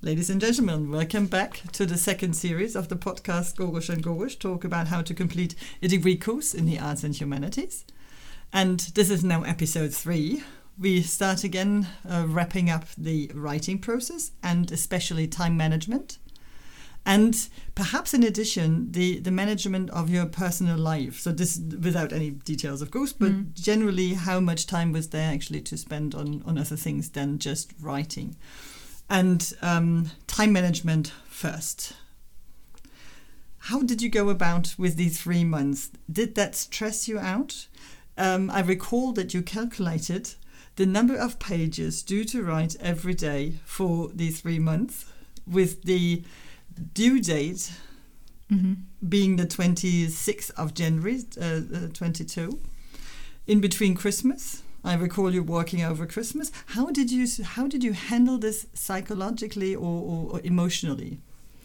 Ladies and gentlemen, welcome back to the second series of the podcast Gogush and Gogush, talk about how to complete a degree course in the arts and humanities. And this is now episode 3. We start again wrapping up the writing process and especially time management. And perhaps in addition, the management of your personal life. So this without any details, of course, but generally how much time was there actually to spend on other things than just writing. And time management first. How did you go about with these 3 months? Did that stress you out? I recall that you calculated the number of pages due to write every day for these 3 months, with the due date being the 26th of January 22, in between Christmas. I recall you working over Christmas. How did you handle this psychologically or emotionally?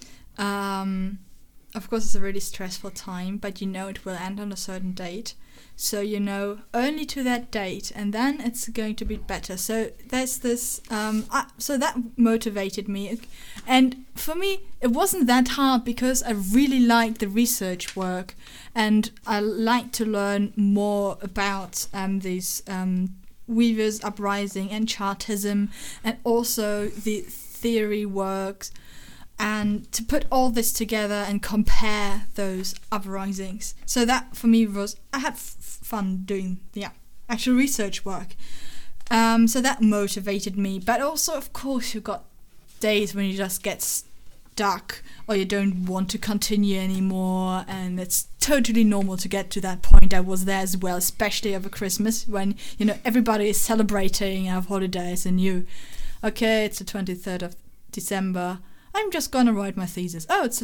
Of course, it's a really stressful time, but it will end on a certain date. So only to that date, and then it's going to be better. So there's this. So that motivated me, and for me, it wasn't that hard because I really liked the research work, and I like to learn more about these Weavers' Uprising and Chartism, and also the theory works. And to put all this together and compare those uprisings. So that for me I had fun doing the actual research work. So that motivated me. But also, of course, you've got days when you just get stuck or you don't want to continue anymore. And it's totally normal to get to that point. I was there as well, especially over Christmas when, everybody is celebrating, have holidays, and okay, it's the 23rd of December. I'm just going to write my thesis. Oh, it's the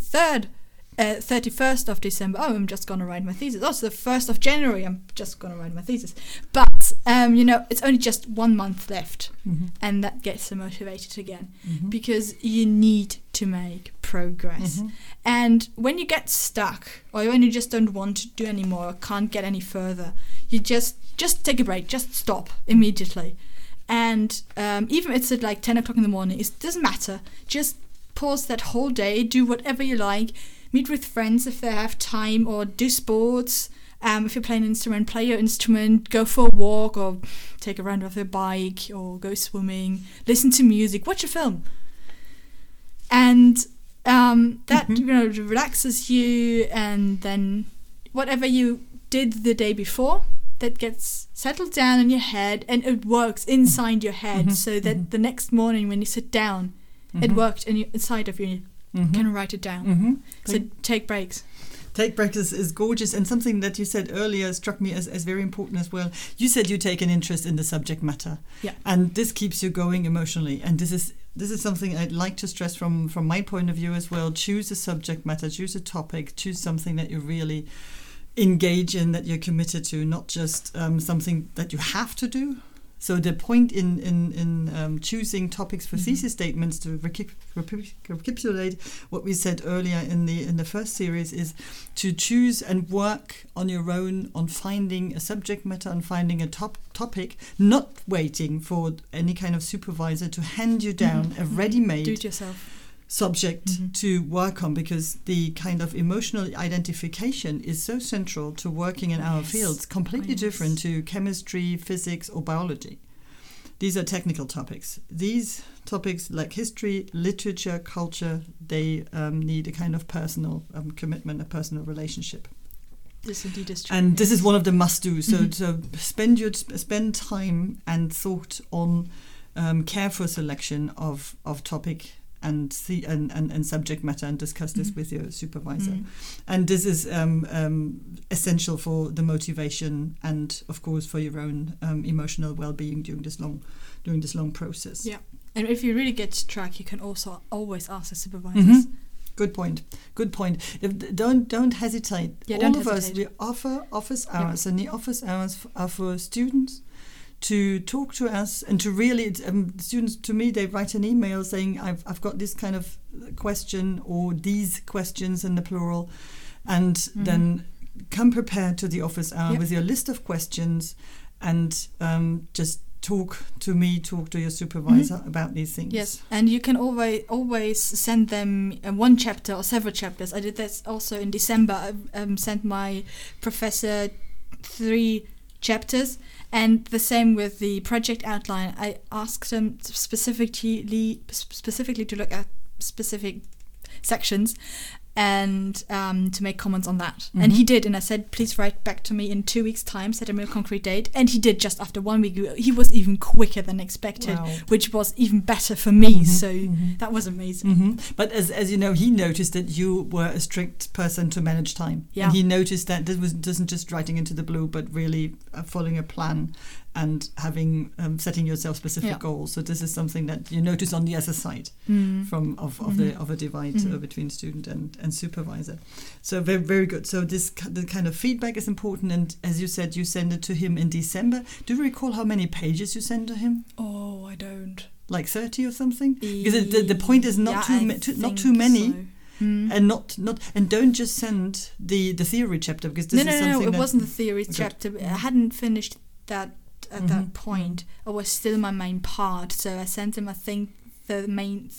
31st of December. Oh, I'm just going to write my thesis. Oh, it's the 1st of January. I'm just going to write my thesis. But, it's only just 1 month left. And that gets you motivated again. Because you need to make progress. And when you get stuck, or when you just don't want to do anymore, or can't get any further, you just take a break. Just stop immediately. And even if it's at like 10 o'clock in the morning, it doesn't matter. Just pause that whole day, do whatever you like, meet with friends if they have time, or do sports. If you're playing an instrument, play your instrument, go for a walk, or take a ride with your bike, or go swimming, listen to music, watch a film. And that relaxes you, and then whatever you did the day before, that gets settled down in your head, and it works inside your head, so that the next morning when you sit down, it worked inside of you. You can write it down. So take breaks. Take breaks is gorgeous, and something that you said earlier struck me as very important as well. You said you take an interest in the subject matter, and this keeps you going emotionally. And this is something I'd like to stress from my point of view as well. Choose a subject matter, choose a topic, choose something that you really engage in, that you're committed to, not just something that you have to do. So the point in choosing topics for thesis statements, to recapitulate what we said earlier in the first series, is to choose and work on your own on finding a subject matter, on finding a topic, not waiting for any kind of supervisor to hand you down a ready-made do it yourself subject to work on, because the kind of emotional identification is so central to working in our fields, completely different to chemistry, physics, or biology. These are technical topics. These topics like history, literature, culture, they need a kind of personal commitment, a personal relationship. This indeed is true. And this is one of the must-dos. So spend time and thought on careful selection of topic and subject matter, and discuss this with your supervisor. And this is essential for the motivation and, of course, for your own emotional well-being during this long process. Yeah, and if you really get stuck, you can also always ask the supervisors. Good point. Don't hesitate. All of us, we offer office hours, and the office hours are for students to talk to us, and to really students, to me, they write an email saying I've got this kind of question, or these questions in the plural, and then come prepared to the office hour with your list of questions, and just talk to your supervisor about these things. Yes, and you can always send them one chapter or several chapters. I did this also in December. I sent my professor 3 chapters, and the same with the project outline. I asked him specifically to look at specific sections and to make comments on that. And he did, and I said, please write back to me in 2 weeks' time, set a real concrete date. And he did just after 1 week. He was even quicker than expected, which was even better for me. So that was amazing. But as you know, he noticed that you were a strict person to manage time. Yeah. And he noticed that this wasn't just writing into the blue, but really following a plan and having setting yourself specific goals. So this is something that you notice on the other side of a divide between student and supervisor. So very, very good. So the kind of feedback is important. And as you said, you send it to him in December. Do you recall how many pages you send to him? Oh, I don't. Like 30 or something? Because the point is not too many. So. And not and don't just send the theory chapter, because this is something it wasn't the theory chapter. I hadn't finished that at that point. I was still in my main part, so I sent him, I think, the main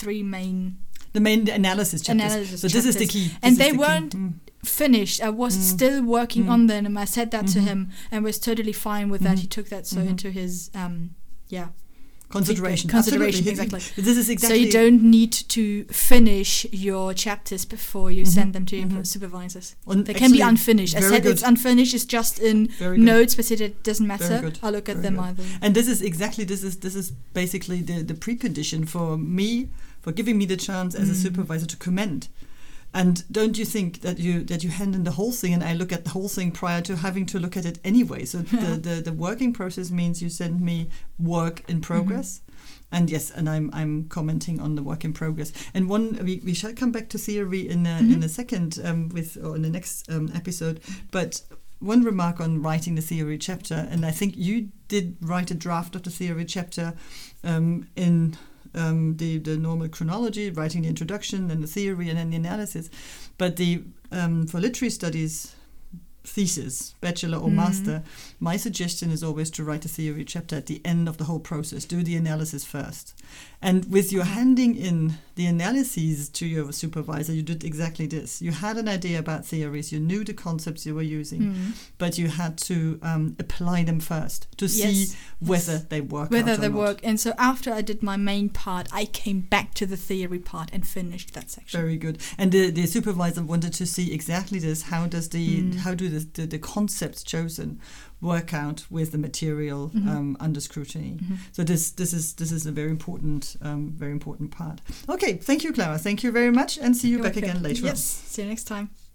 analysis chapters. So this is the key. And they weren't finished. I was still working on them, and I said that to him, and was totally fine with that. He took that into his Consideration, exactly. This is exactly. So you don't need to finish your chapters before you send them to your supervisors. They can be unfinished. I said it's unfinished. It's just in notes, but it doesn't matter. I'll look at them either. And this is basically the precondition for me, for giving me the chance as a supervisor to comment. And don't you think that you hand in the whole thing, and I look at the whole thing prior to having to look at it anyway? So the working process means you send me work in progress, and yes, and I'm commenting on the work in progress. And we shall come back to theory in a second in the next episode, but. One remark on writing the theory chapter, and I think you did write a draft of the theory chapter in the normal chronology, writing the introduction and the theory and then the analysis. But for literary studies thesis, bachelor or master, my suggestion is always to write a theory chapter at the end of the whole process. Do the analysis first. And with your handing in the analyses to your supervisor, you did exactly this. You had an idea about theories, you knew the concepts you were using, but you had to apply them first to see whether they work. And so after I did my main part, I came back to the theory part and finished that section. Very good. And the supervisor wanted to see exactly this. How do the concepts chosen work out with the material under scrutiny? So this is a very important part. Okay, thank you, Clara. Thank you very much, and see you back again later on. Yes, see you next time.